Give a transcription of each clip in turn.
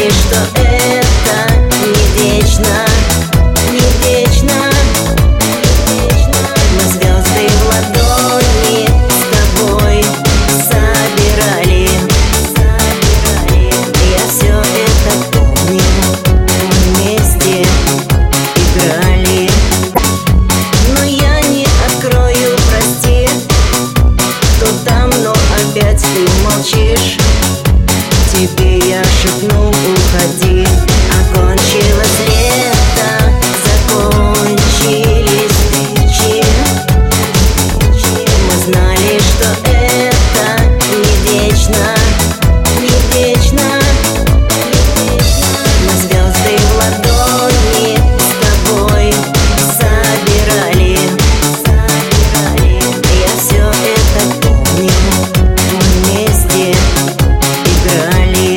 знали, что это не вечно, не вечно. Мы звезды в ладони с тобой собирали. Я все это помню, мы вместе играли. Но я не открою, прости, кто там, но опять ты молчишь. Тебе я шепну, уходи. Окончилось лето, закончились встречи. Мы знали, что это не вечно, не вечно. Мы звезды в ладони с тобой собирали. Я все это помню, мы вместе играли.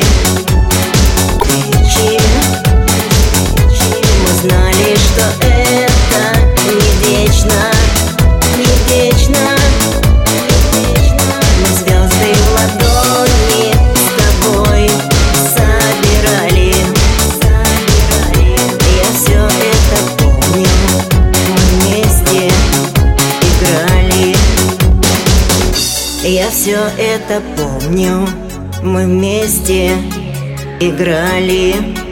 Мы знали, что это не вечно, не вечно. Мы звезды в ладони с тобой собирали. Я все это помню, мы вместе играли. Я все это помню, мы вместе играли.